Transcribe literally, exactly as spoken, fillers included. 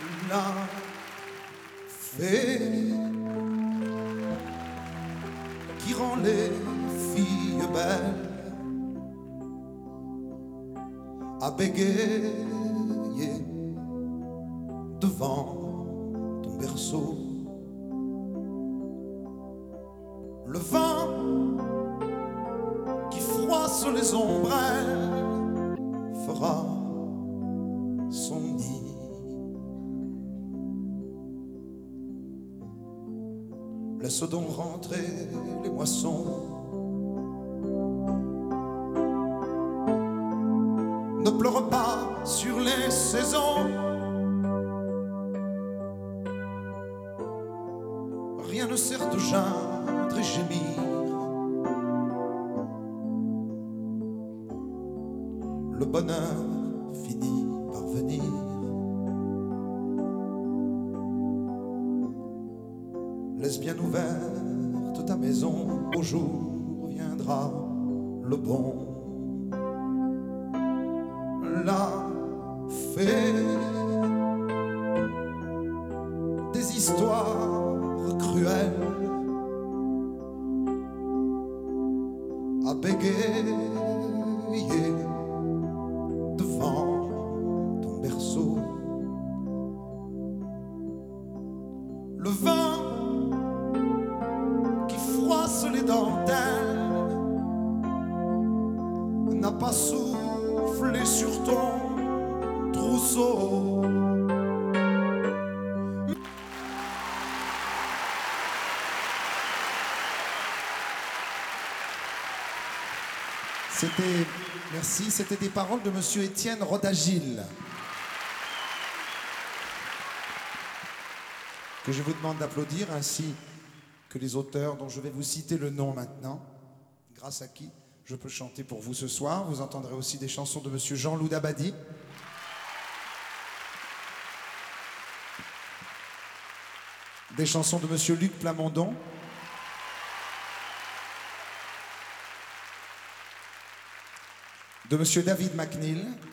la fée qui rend les filles belles à bégayer devant ton berceau. Le vent qui froisse les ombrelles fera son nid. Laisse donc rentrer les moissons. Ne pleure pas sur les saisons. Rien ne sert de geindre et gémir. Le bonheur finit par venir. Laisse bien ouverte ta maison. Au jour viendra le bon. La fée des histoires cruelles à bégayer devant ton berceau. Le vent qui froisse les dentelles n'a pas soufflé sur ton trousseau. C'était, merci, c'était des paroles de Monsieur Étienne Rodagil, que je vous demande d'applaudir, ainsi que les auteurs dont je vais vous citer le nom maintenant, grâce à qui je peux chanter pour vous ce soir. Vous entendrez aussi des chansons de Monsieur Jean-Loup Dabadi, des chansons de Monsieur Luc Plamondon, de Monsieur David McNeil,